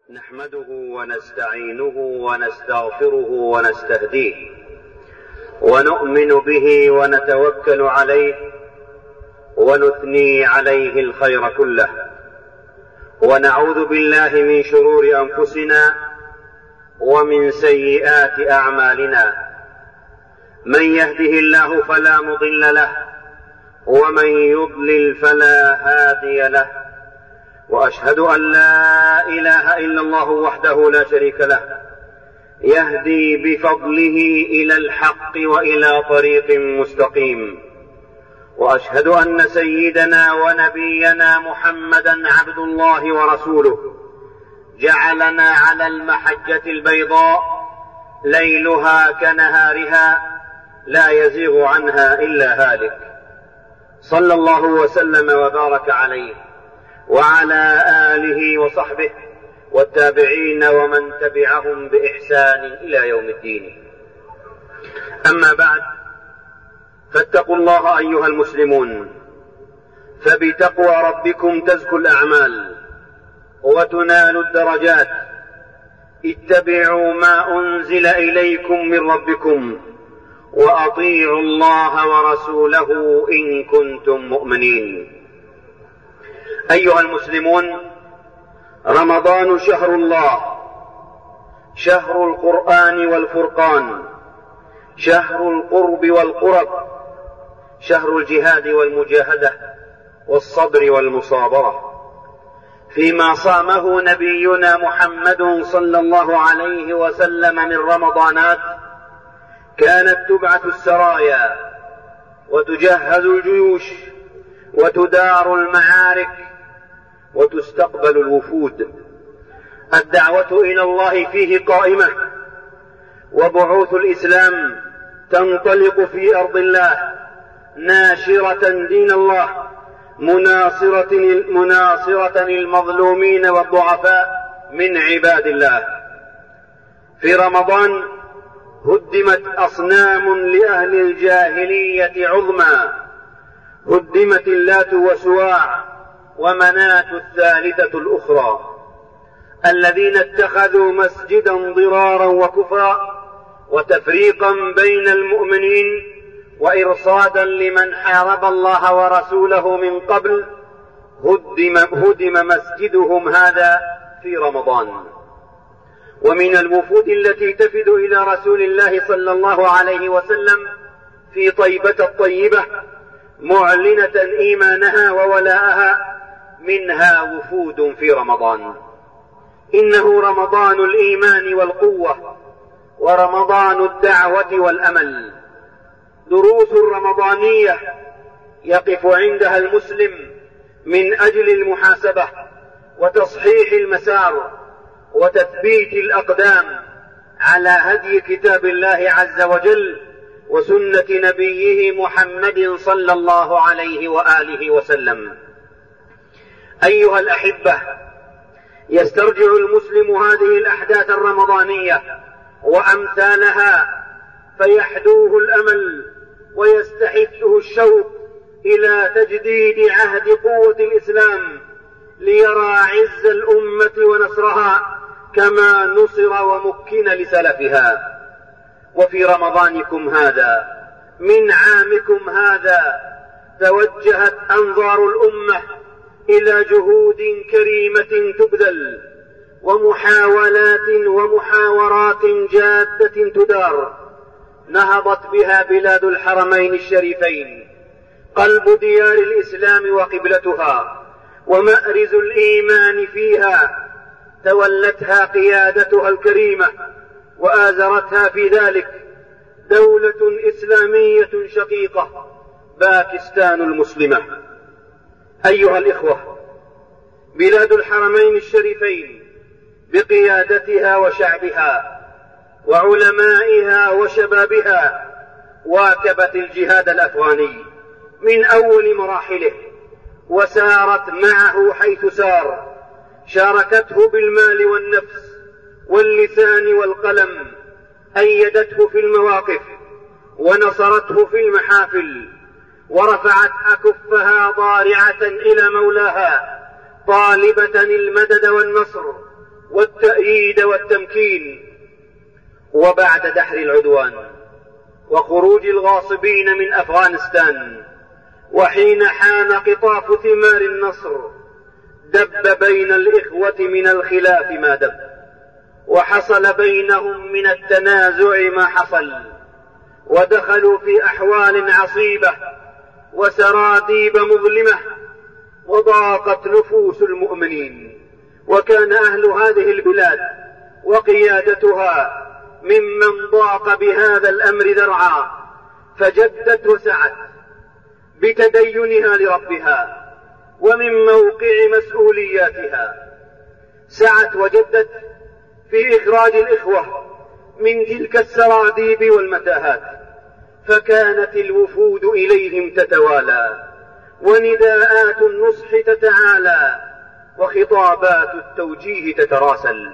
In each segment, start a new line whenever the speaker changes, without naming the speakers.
نحمده ونستعينه ونستغفره ونستهديه ونؤمن به ونتوكل عليه ونثني عليه الخير كله، ونعوذ بالله من شرور أنفسنا ومن سيئات أعمالنا. من يهده الله فلا مضل له ومن يضلل فلا هادي له، وأشهد أن لا إله إلا الله وحده لا شريك له، يهدي بفضله إلى الحق وإلى طريق مستقيم. وأشهد أن سيدنا ونبينا محمدا عبد الله ورسوله، جعلنا على المحجة البيضاء ليلها كنهارها لا يزيغ عنها إلا هالك، صلى الله وسلم وبارك عليه وعلى آله وصحبه والتابعين ومن تبعهم بإحسان إلى يوم الدين. أما بعد، فاتقوا الله أيها المسلمون، فبتقوى ربكم تزكو الأعمال وتنال الدرجات. اتبعوا ما أنزل إليكم من ربكم وأطيعوا الله ورسوله إن كنتم مؤمنين. أيها المسلمون، رمضان شهر الله، شهر القرآن والفرقان، شهر القرب والقرب، شهر الجهاد والمجاهدة والصبر والمصابرة. فيما صامه نبينا محمد صلى الله عليه وسلم من رمضانات، كانت تبعث السرايا وتجهز الجيوش وتدار المعارك وتستقبل الوفود. الدعوة إلى الله فيه قائمة، وبعوث الإسلام تنطلق في أرض الله ناشرة دين الله، مناصرة المظلومين والضعفاء من عباد الله. في رمضان هدمت أصنام لأهل الجاهلية عظمى، هدمت اللات وسواع ومناة الثالثة الأخرى، الذين اتخذوا مسجدا ضرارا وكفرا وتفريقا بين المؤمنين وإرصادا لمن حارب الله ورسوله من قبل. هدم مسجدهم هذا في رمضان. ومن الوفود التي تفد إلى رسول الله صلى الله عليه وسلم في طيبة الطيبة معلنة إيمانها وولاءها، منها وفود في رمضان. إنه رمضان الإيمان والقوة، ورمضان الدعوة والأمل. دروس رمضانية يقف عندها المسلم من أجل المحاسبة وتصحيح المسار وتثبيت الأقدام على هدي كتاب الله عز وجل وسنة نبيه محمد صلى الله عليه وآله وسلم. أيها الأحبة، يسترجع المسلم هذه الأحداث الرمضانية وأمثالها فيحدوه الأمل ويستحثه الشوق إلى تجديد عهد قوة الإسلام، ليرى عز الأمة ونصرها كما نصر ومكن لسلفها. وفي رمضانكم هذا من عامكم هذا توجهت أنظار الأمة إلى جهود كريمة تبذل ومحاولات ومحاورات جادة تدار، نهضت بها بلاد الحرمين الشريفين، قلب ديار الإسلام وقبلتها ومأرز الإيمان فيها. تولتها قيادتها الكريمة وآزرتها في ذلك دولة إسلامية شقيقة، باكستان المسلمة. أيها الإخوة، بلاد الحرمين الشريفين بقيادتها وشعبها وعلمائها وشبابها واكبت الجهاد الأفغاني من أول مراحله، وسارت معه حيث سار، شاركته بالمال والنفس واللسان والقلم، أيدته في المواقف ونصرته في المحافل، ورفعت أكفها ضارعة إلى مولاها طالبة المدد والنصر والتأييد والتمكين. وبعد دحر العدوان وخروج الغاصبين من أفغانستان، وحين حان قطاف ثمار النصر، دب بين الإخوة من الخلاف ما دب، وحصل بينهم من التنازع ما حصل، ودخلوا في أحوال عصيبة وسراديب مظلمة، وضاقت نفوس المؤمنين. وكان أهل هذه البلاد وقيادتها ممن ضاق بهذا الأمر ذرعا، فجدت وسعت بتدينها لربها ومن موقع مسؤولياتها، سعت وجدت في إخراج الإخوة من تلك السراديب والمتاهات، فكانت الوفود إليهم تتوالى، ونداءات النصح تتعالى، وخطابات التوجيه تتراسل.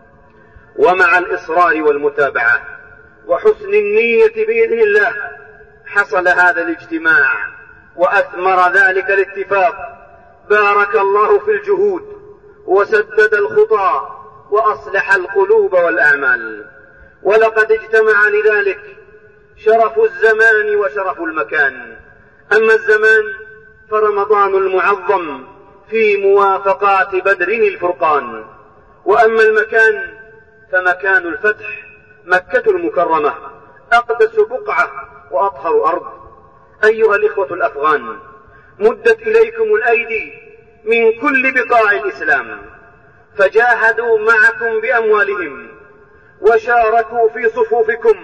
ومع الإصرار والمتابعة وحسن النية بإذن الله حصل هذا الاجتماع وأثمر ذلك الاتفاق. بارك الله في الجهود وسدد الخطى وأصلح القلوب والأعمال. ولقد اجتمع لذلك شرف الزمان وشرف المكان. أما الزمان فرمضان المعظم في موافقات بدر الفرقان، وأما المكان فمكان الفتح مكة المكرمة، أقدس بقعة وأطهر أرض. أيها الإخوة الأفغان، مدت إليكم الأيدي من كل بقاع الإسلام، فجاهدوا معكم بأموالهم وشاركوا في صفوفكم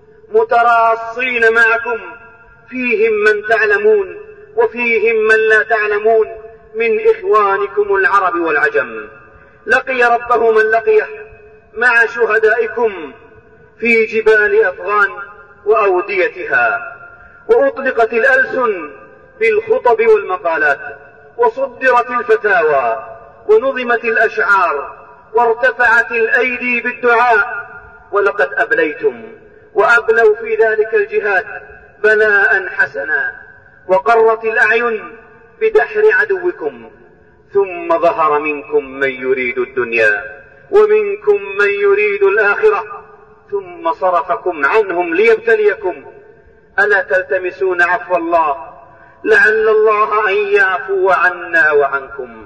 متراصين معكم، فيهم من تعلمون وفيهم من لا تعلمون من إخوانكم العرب والعجم. لقي ربه من لقيه مع شهدائكم في جبال أفغان وأوديتها، وأطلقت الألسن بالخطب والمقالات، وصدرت الفتاوى، ونظمت الأشعار، وارتفعت الأيدي بالدعاء. ولقد أبليتم وأبلوا في ذلك الجهاد بلاء حسنا، وقرت الأعين بدحر عدوكم، ثم ظهر منكم من يريد الدنيا ومنكم من يريد الآخرة، ثم صرفكم عنهم ليبتليكم. ألا تلتمسون عفو الله لعل الله أن يعفو عنا وعنكم؟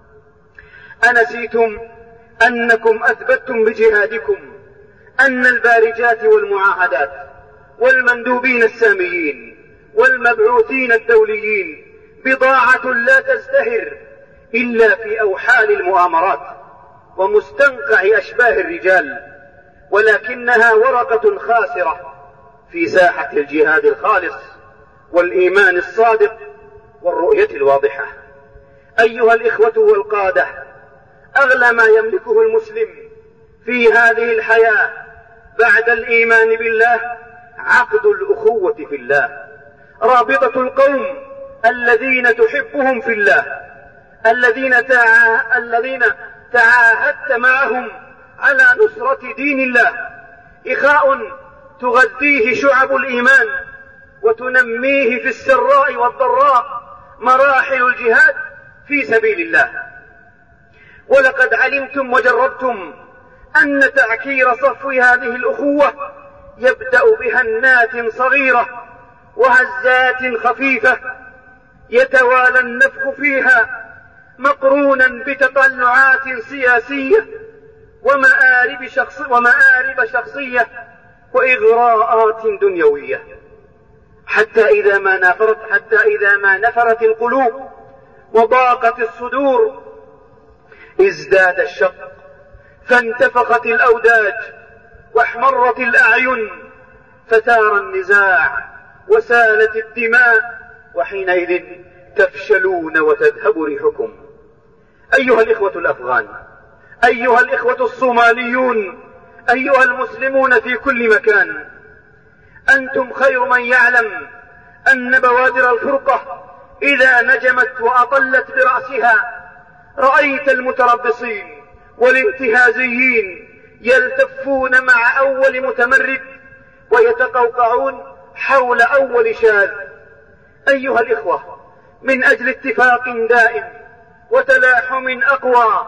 أنسيتم أنكم أثبتتم بجهادكم أن البارجات والمعاهدات والمندوبين الساميين والمبعوثين الدوليين بضاعة لا تزدهر إلا في أوحال المؤامرات ومستنقع أشباه الرجال، ولكنها ورقة خاسرة في ساحة الجهاد الخالص والإيمان الصادق والرؤية الواضحة. أيها الإخوة والقادة، أغلى ما يملكه المسلم في هذه الحياة بعد الإيمان بالله عقد الأخوة في الله، رابطة القوم الذين تحبهم في الله، الذين تعاهدت معهم على نصرة دين الله، إخاء تغذيه شعب الإيمان وتنميه في السراء والضراء مراحل الجهاد في سبيل الله. ولقد علمتم وجربتم أن تعكير صفو هذه الأخوة يبدأ بهنات صغيرة وهزات خفيفة يتوالى النفخ فيها، مقرونا بتطلعات سياسية ومآرب شخصية وإغراءات دنيوية، حتى إذا ما نفرت القلوب وضاقت الصدور ازداد الشق، فانتفخت الأوداج واحمرت الأعين، فثار النزاع وسالت الدماء، وحينئذ تفشلون وتذهب ريحكم. أيها الإخوة الأفغان، أيها الإخوة الصوماليون، أيها المسلمون في كل مكان، أنتم خير من يعلم أن بوادر الفرقة إذا نجمت وأطلت برأسها رأيت المتربصين والانتهازيين يلتفون مع أول متمرد ويتقوقعون حول أول شاذ. أيها الإخوة، من أجل اتفاق دائم وتلاحم أقوى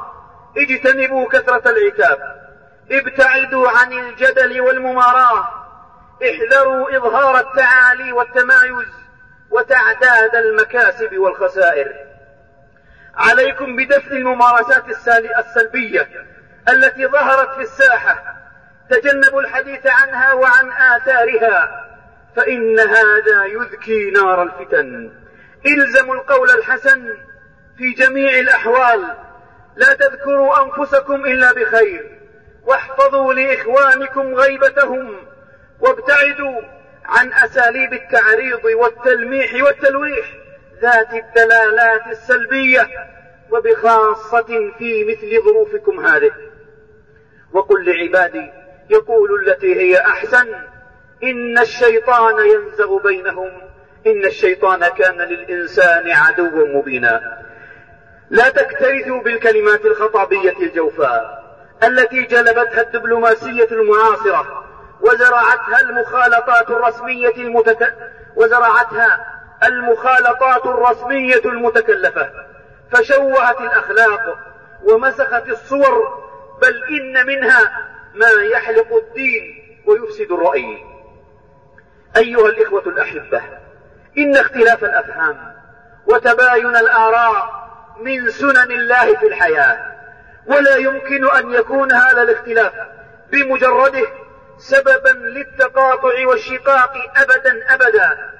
اجتنبوا كثرة العتاب، ابتعدوا عن الجدل والمماراة، احذروا إظهار التعالي والتمايز وتعداد المكاسب والخسائر. عليكم بدفع الممارسات السلبية التي ظهرت في الساحة، تجنبوا الحديث عنها وعن آثارها، فإن هذا يذكي نار الفتن. الزموا القول الحسن في جميع الأحوال، لا تذكروا أنفسكم إلا بخير، واحفظوا لإخوانكم غيبتهم، وابتعدوا عن أساليب التعريض والتلميح والتلويح ذات الدلالات السلبية، وبخاصة في مثل ظروفكم هذه. وقل لعبادي يقولوا التي هي أحسن إن الشيطان ينزغ بينهم إن الشيطان كان للإنسان عدوا مبينا. لا تكترثوا بالكلمات الخطابية الجوفاء التي جلبتها الدبلوماسية المعاصرة وزرعتها المخالطات الرسمية المتكلفة، فشوهت الأخلاق ومسخت الصور، بل إن منها ما يحلق الدين ويفسد الرأي. أيها الإخوة الأحبة، إن اختلاف الأفهام وتباين الآراء من سنن الله في الحياة، ولا يمكن أن يكون هذا الاختلاف بمجرده سببا للتقاطع والشقاق أبدا،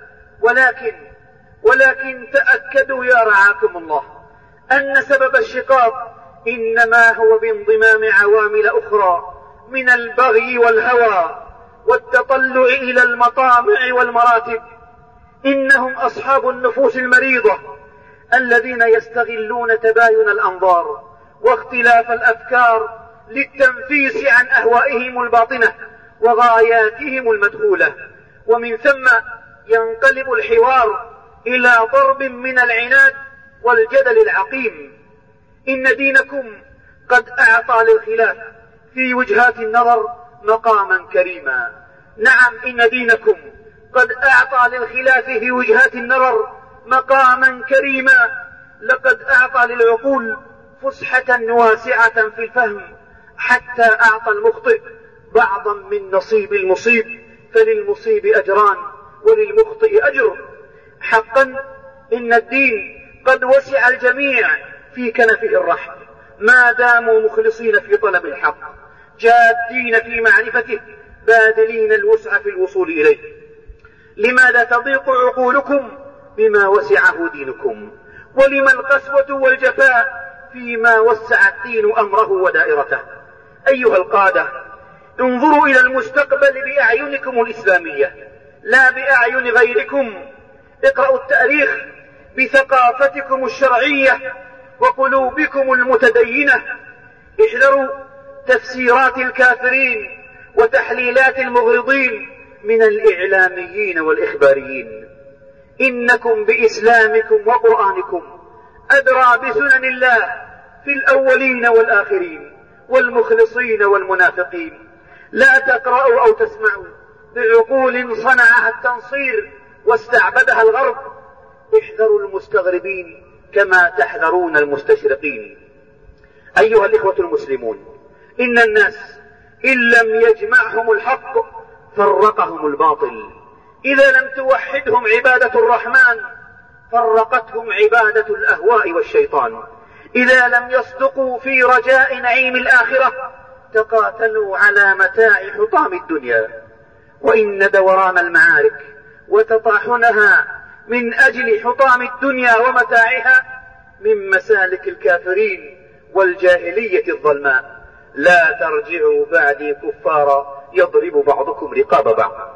ولكن تأكدوا يا رعاكم الله أن سبب الشقاق إنما هو بانضمام عوامل أخرى من البغي والهوى والتطلع إلى المطامع والمراتب. إنهم أصحاب النفوس المريضة الذين يستغلون تباين الأنظار واختلاف الأفكار للتنفيس عن أهوائهم الباطنة وغاياتهم المدخولة، ومن ثم ينقلب الحوار إلى ضرب من العناد والجدل العقيم. إن دينكم قد أعطى للخلاف في وجهات النظر مقاما كريما. نعم، إن دينكم قد أعطى للخلاف في وجهات النظر مقاما كريما. لقد أعطى للعقول فسحة واسعة في الفهم، حتى أعطى المخطئ بعضا من نصيب المصيب، فللمصيب أجران وللمخطئ أجر. حقا إن الدين قد وسع الجميع في كنفه الرحب ما داموا مخلصين في طلب الحق، جادين في معرفته، باذلين الوسع في الوصول إليه. لماذا تضيق عقولكم بما وسعه دينكم؟ ولما القسوة والجفاء فيما وسع الدين أمره ودائرته؟ أيها القادة، انظروا إلى المستقبل بأعينكم الإسلامية لا بأعين غيركم. اقرأوا التاريخ بثقافتكم الشرعية وقلوبكم المتدينة. احذروا تفسيرات الكافرين وتحليلات المغرضين من الإعلاميين والإخباريين. إنكم بإسلامكم وقرآنكم أدرى بسنن الله في الأولين والآخرين والمخلصين والمنافقين. لا تقرأوا أو تسمعوا بعقول صنعها التنصير واستعبدها الغرب. احذروا المستغربين كما تحذرون المستشرقين. أيها الإخوة المسلمون، إن الناس إن لم يجمعهم الحق فرقهم الباطل. إذا لم توحدهم عبادة الرحمن فرقتهم عبادة الأهواء والشيطان. إذا لم يصدقوا في رجاء نعيم الآخرة تقاتلوا على متاع حطام الدنيا. وإن دوران المعارك وتطاحنها من أجل حطام الدنيا ومتاعها من مسالك الكافرين والجاهلية الظلماء. لا ترجعوا بعدي كفارا يضرب بعضكم رقاب بعض.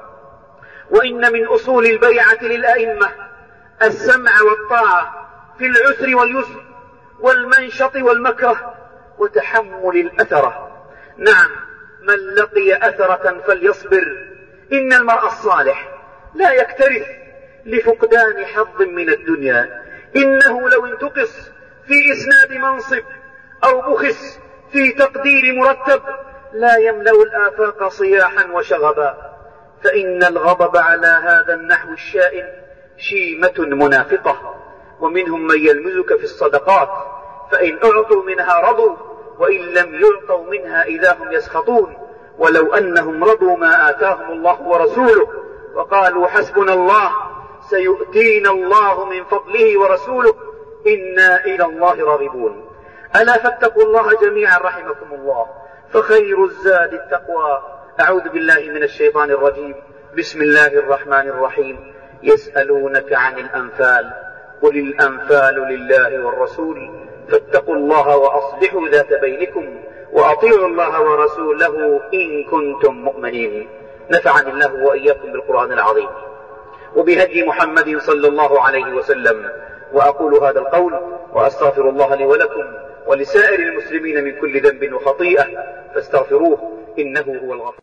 وإن من أصول البيعة للأئمة السمع والطاعة في العسر واليسر والمنشط والمكره وتحمل الأثرة. نعم، من لقي أثرة فليصبر. إن المرء الصالح لا يكترث لفقدان حظ من الدنيا. إنه لو انتقص في إسناد منصب أو بخس في تقدير مرتب لا يملأ الآفاق صياحا وشغبا. فإن الغضب على هذا النحو الشائن شيمة منافقة. ومنهم من يلمزك في الصدقات فإن أعطوا منها رضوا وإن لم يعطوا منها إذا هم يسخطون ولو أنهم رضوا ما آتاهم الله ورسوله وقالوا حسبنا الله سيؤتينا الله من فضله ورسوله إنا إلى الله راغبون. ألا فاتقوا الله جميعا رحمكم الله، فخير الزاد التقوى. أعوذ بالله من الشيطان الرجيم. بسم الله الرحمن الرحيم. يسألونك عن الأنفال قل الأنفال لله والرسول فاتقوا الله وأصلحوا ذات بينكم وأطيعوا الله ورسوله إن كنتم مؤمنين. نفعني الله وإياكم بالقرآن العظيم وبهدي محمد صلى الله عليه وسلم. وأقول هذا القول وأستغفر الله لي ولكم ولسائر المسلمين من كل ذنب وخطيئة فاستغفروه إنه هو الغفور.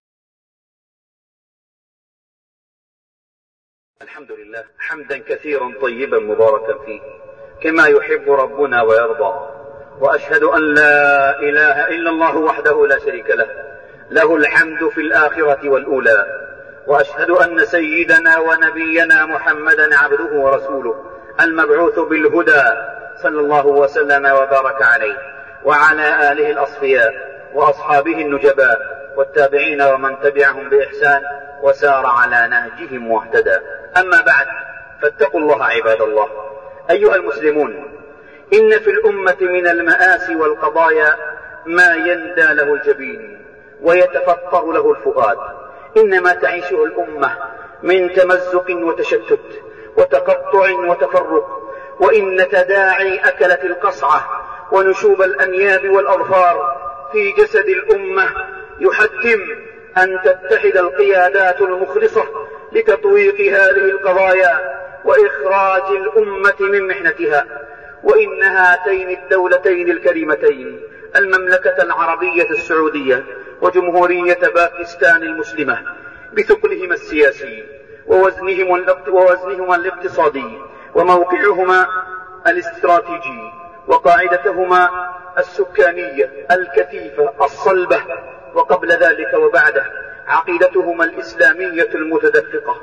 الحمد لله حمدا كثيرا طيبا مباركا فيه كما يحب ربنا ويرضى. وأشهد أن لا إله إلا الله وحده لا شريك له، له الحمد في الآخرة والأولى. وأشهد أن سيدنا ونبينا محمدا عبده ورسوله المبعوث بالهدى صلى الله وسلم وبارك عليه وعلى آله الأصفياء وأصحابه النجباء والتابعين ومن تبعهم بإحسان وسار على نهجهم واهتدى. أما بعد، فاتقوا الله عباد الله. أيها المسلمون، إن في الأمة من المآسي والقضايا ما يندى له الجبين ويتفطر له الفؤاد. إنما تعيشه الأمة من تمزق وتشتت وتقطع وتفرق، وإن تداعي أكلت القصعة ونشوب الأنياب والأظفار في جسد الأمة يحتم أن تتحد القيادات المخلصة لتطويق هذه القضايا وإخراج الأمة من محنتها. وإن هاتين الدولتين الكريمتين المملكة العربية السعودية وجمهورية باكستان المسلمة بثقلهما السياسي ووزنهما الاقتصادي وموقعهما الاستراتيجي وقاعدتهما السكانية الكثيفة الصلبة، وقبل ذلك وبعده عقيدتهما الإسلامية المتدفقة،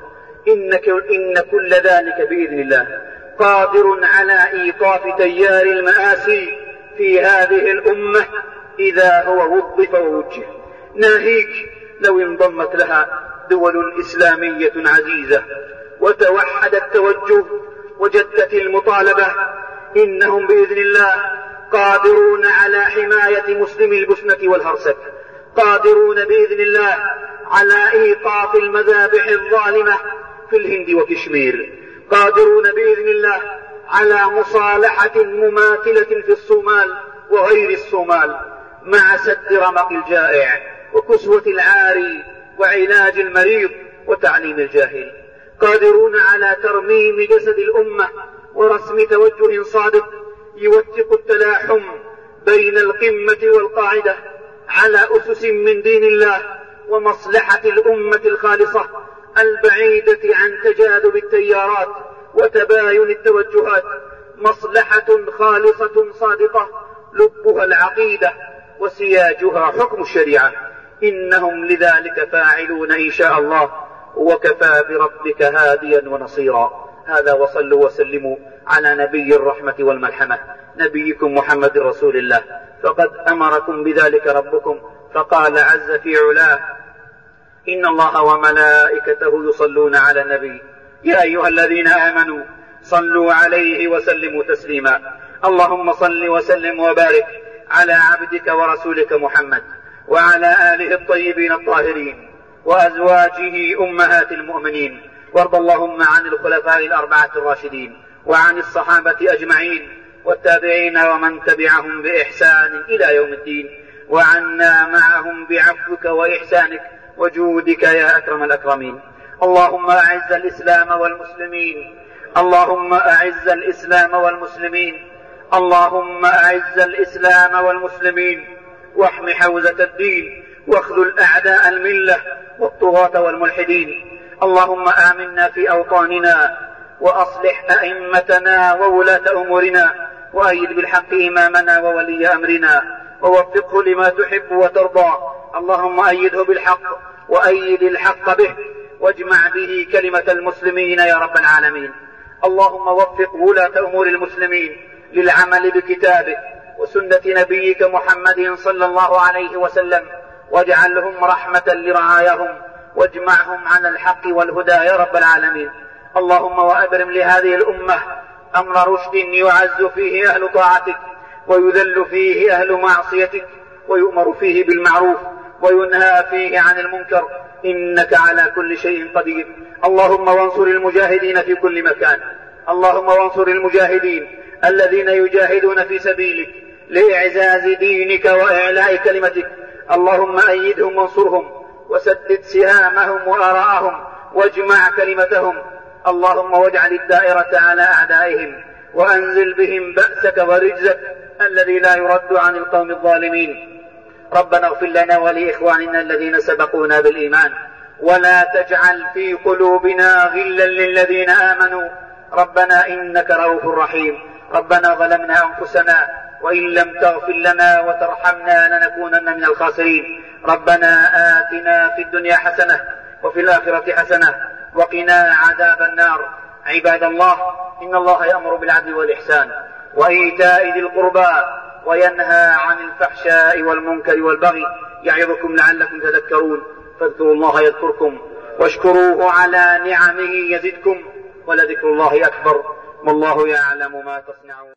إن كل ذلك بإذن الله قادر على إيقاف تيار المآسي في هذه الأمة إذا هو وظف ووجه. ناهيك لو انضمت لها دول إسلامية عزيزة وتوحد التوجه وجدت المطالبة، إنهم بإذن الله قادرون على حماية مسلمي البسنة والهرسك، قادرون بإذن الله على إيقاف المذابح الظالمة في الهند وكشمير، قادرون بإذن الله على مصالحة مماثلة في الصومال وغير الصومال مع سد رمق الجائع وكسوة العاري وعلاج المريض وتعليم الجاهل، قادرون على ترميم جسد الأمة ورسم توجه صادق يوثق التلاحم بين القمة والقاعدة على أسس من دين الله ومصلحة الأمة الخالصة البعيدة عن تجاذب التيارات وتباين التوجهات، مصلحة خالصة صادقة لبها العقيدة وسياجها حكم الشريعة. إنهم لذلك فاعلون إن شاء الله، وكفى بربك هاديا ونصيرا. هذا وصلوا وسلموا على نبي الرحمة والملحمة نبيكم محمد رسول الله، فقد أمركم بذلك ربكم فقال عز في علاه: إن الله وملائكته يصلون على النبي يا أيها الذين آمنوا صلوا عليه وسلموا تسليما. اللهم صل وسلم وبارك على عبدك ورسولك محمد وعلى آله الطيبين الطاهرين وأزواجه أمهات المؤمنين، وارض اللهم عن الخلفاء الأربعة الراشدين وعن الصحابة أجمعين والتابعين ومن تبعهم بإحسان إلى يوم الدين، وعنا معهم بعفوك وإحسانك وجودك يا أكرم الأكرمين. اللهم أعز الإسلام والمسلمين، اللهم أعز الإسلام والمسلمين، اللهم أعز الإسلام والمسلمين، واحم حوزة الدين واخذل أعداء الملة والطغاة والملحدين. اللهم آمنا في أوطاننا وأصلح أئمتنا وولاة أمورنا، وأيد بالحق إمامنا وولي أمرنا ووفقه لما تحب وترضى. اللهم أيده بالحق وأيد الحق به واجمع به كلمة المسلمين يا رب العالمين. اللهم وفق ولاة أمور المسلمين للعمل بكتابك وسنة نبيك محمد صلى الله عليه وسلم، واجعلهم رحمة لرعاياهم، واجمعهم على الحق والهدى يا رب العالمين. اللهم وأبرم لهذه الأمة أمر رشد يعز فيه أهل طاعتك، ويذل فيه أهل معصيتك، ويؤمر فيه بالمعروف وينهى فيه عن المنكر، إنك على كل شيء قدير. اللهم وانصر المجاهدين في كل مكان، اللهم وانصر المجاهدين الذين يجاهدون في سبيلك لإعزاز دينك وإعلاء كلمتك. اللهم أيدهم وانصرهم، وسدد سهامهم وآراءهم، واجمع كلمتهم. اللهم واجعل الدائرة على أعدائهم، وأنزل بهم بأسك ورجزك الذي لا يرد عن القوم الظالمين. ربنا اغفر لنا ولإخواننا الذين سبقونا بالإيمان، ولا تجعل في قلوبنا غلا للذين آمنوا ربنا إنك رؤوف رحيم. ربنا ظلمنا أنفسنا، وإن لم تغفر لنا وترحمنا لنكونن من الخاسرين. ربنا آتنا في الدنيا حسنة وفي الآخرة حسنة وقنا عذاب النار. عباد الله، إن الله يأمر بالعدل والإحسان وإيتاء ذي القربى وينهى عن الفحشاء والمنكر والبغي، يعظكم لعلكم تذكرون. فاذكروا الله يذكركم، واشكروه على نعمه يزدكم، ولذكر الله أكبر، والله يعلم ما تصنعون.